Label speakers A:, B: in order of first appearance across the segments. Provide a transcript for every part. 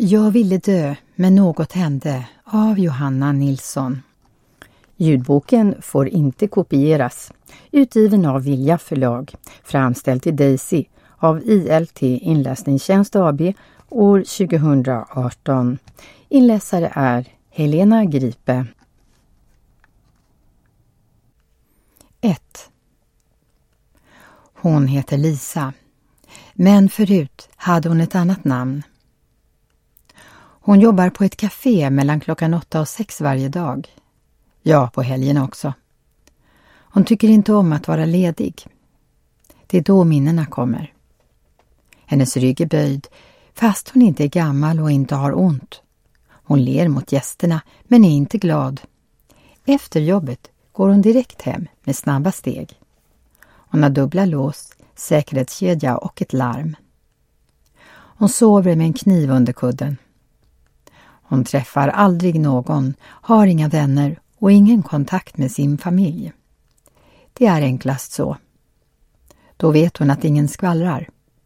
A: Jag ville dö, men något hände av Johanna Nilsson. Ljudboken får inte kopieras. Utgiven av Vilja förlag. Framställd till Daisy av ILT Inläsningstjänst AB år 2018. Inläsare är Helena Gripe. 1. Hon heter Lisa. Men förut hade hon ett annat namn. Hon jobbar på ett café mellan klockan 8 och 6 varje dag. Ja, på helgen också. Hon tycker inte om att vara ledig. Det är då minnena kommer. Hennes rygg är böjd, fast hon inte är gammal och inte har ont. Hon ler mot gästerna, men är inte glad. Efter jobbet går hon direkt hem med snabba steg. Hon har dubbla lås, säkerhetskedja och ett larm. Hon sover med en kniv under kudden. Hon träffar aldrig någon, har inga vänner och ingen kontakt med sin familj. Det är enklast så. Då vet hon att ingen skvallrar.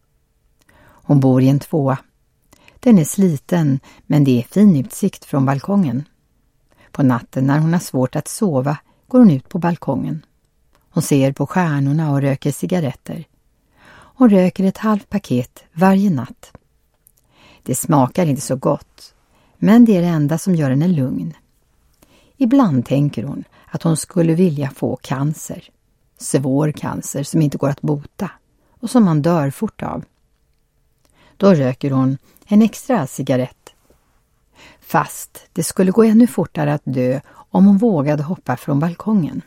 A: Hon bor i en 2. Den är sliten, men det är fin utsikt från balkongen. På natten när hon har svårt att sova går hon ut på balkongen. Hon ser på stjärnorna och röker cigaretter. Hon röker ett halvt paket varje natt. Det smakar inte så gott, men det är det enda som gör henne lugn. Ibland tänker hon att hon skulle vilja få cancer. Svår cancer som inte går att bota och som man dör fort av. Då röker hon en extra cigarett. Fast det skulle gå ännu fortare att dö om hon vågade hoppa från balkongen.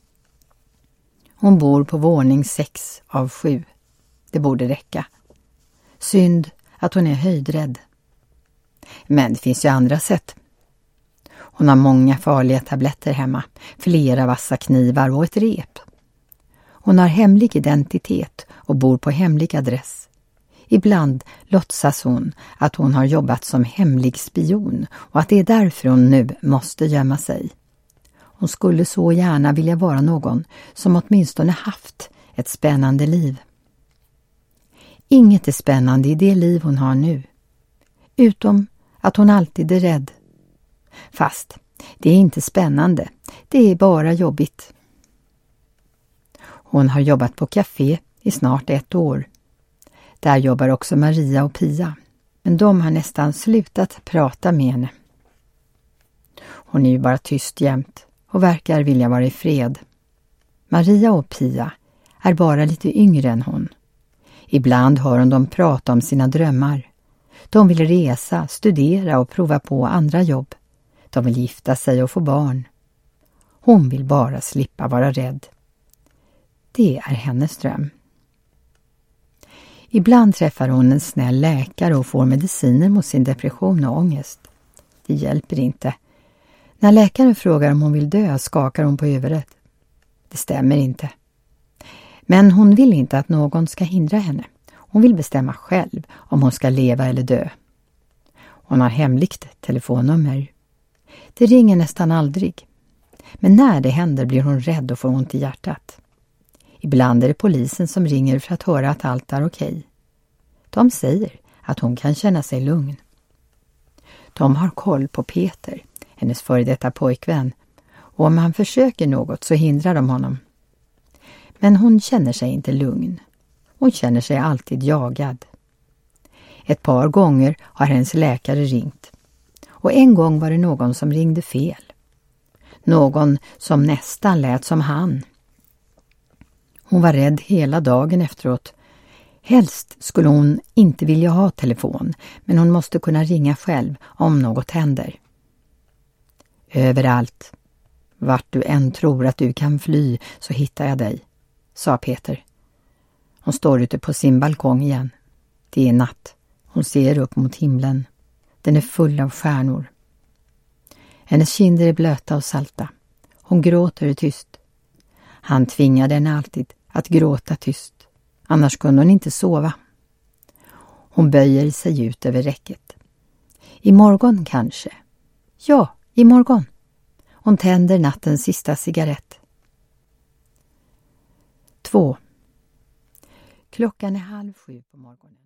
A: Hon bor på våning 6 av 7. Det borde räcka. Synd att hon är höjdrädd. Men det finns ju andra sätt. Hon har många farliga tabletter hemma, flera vassa knivar och ett rep. Hon har hemlig identitet och bor på hemlig adress. Ibland låtsas hon att hon har jobbat som hemlig spion och att det är därför hon nu måste gömma sig. Hon skulle så gärna vilja vara någon som åtminstone haft ett spännande liv. Inget är spännande i det liv hon har nu. Utom att hon alltid är rädd. Fast det är inte spännande, det är bara jobbigt. Hon har jobbat på café i snart 1 år. Där jobbar också Maria och Pia, men de har nästan slutat prata med henne. Hon är ju bara tyst jämt och verkar vilja vara i fred. Maria och Pia är bara lite yngre än hon. Ibland hör hon dem prata om sina drömmar. De vill resa, studera och prova på andra jobb. De vill gifta sig och få barn. Hon vill bara slippa vara rädd. Det är hennes dröm. Ibland träffar hon en snäll läkare och får mediciner mot sin depression och ångest. Det hjälper inte. När läkaren frågar om hon vill dö skakar hon på huvudet. Det stämmer inte. Men hon vill inte att någon ska hindra henne. Hon vill bestämma själv om hon ska leva eller dö. Hon har hemligt telefonnummer. Det ringer nästan aldrig. Men när det händer blir hon rädd och får ont i hjärtat. Ibland är det polisen som ringer för att höra att allt är okej. De säger att hon kan känna sig lugn. De har koll på Peter, hennes före detta pojkvän. Och om han försöker något så hindrar de honom. Men hon känner sig inte lugn. Hon känner sig alltid jagad. Ett par gånger har hennes läkare ringt. Och en gång var det någon som ringde fel. Någon som nästan lät som han. Hon var rädd hela dagen efteråt. Helst skulle hon inte vilja ha telefon, men hon måste kunna ringa själv om något händer. Överallt, vart du än tror att du kan fly så hittar jag dig, sa Peter. Hon står ute på sin balkong igen. Det är natt. Hon ser upp mot himlen. Den är full av stjärnor. Hennes kinder är blöta och salta. Hon gråter tyst. Han tvingade henne alltid att gråta tyst. Annars kunde hon inte sova. Hon böjer sig ut över räcket. Imorgon kanske. Ja, imorgon. Hon tänder nattens sista cigarett. 2. Klockan är 6:30 på morgonen.